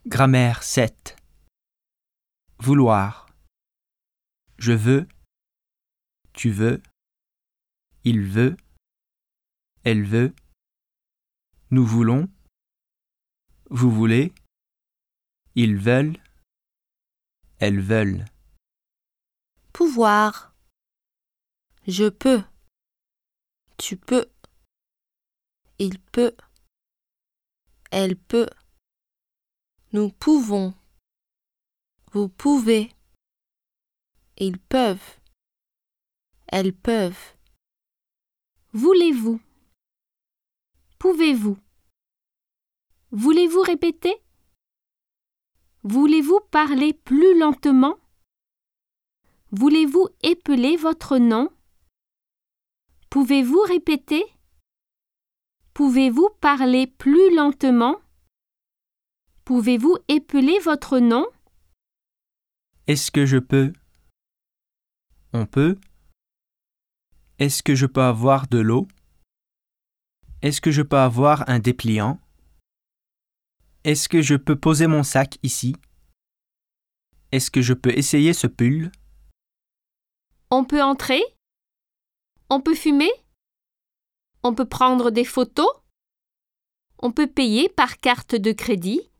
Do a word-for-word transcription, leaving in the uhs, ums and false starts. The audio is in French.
Grammaire sept. Vouloir. Je veux. Tu veux. Il veut. Elle veut. Nous voulons. Vous voulez. Ils veulent. Elles veulent. Pouvoir. Je peux. Tu peux. Il peut. Elle peut. Nous pouvons. Vous pouvez. Ils peuvent. Elles peuvent. Voulez-vous? Pouvez-vous? Voulez-vous répéter? Voulez-vous parler plus lentement? Voulez-vous épeler votre nom? Pouvez-vous répéter? Pouvez-vous parler plus lentement? Pouvez-vous épeler votre nom? Est-ce que je peux? On peut? Est-ce que je peux avoir de l'eau? Est-ce que je peux avoir un dépliant? Est-ce que je peux poser mon sac ici? Est-ce que je peux essayer ce pull? On peut entrer? On peut fumer? On peut prendre des photos? On peut payer par carte de crédit?